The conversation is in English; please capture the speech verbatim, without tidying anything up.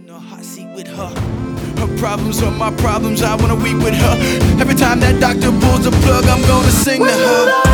in a hot seat with her. Her problems are my problems, I wanna weep with her. Every time that doctor pulls the plug, I'm gonna sing to her.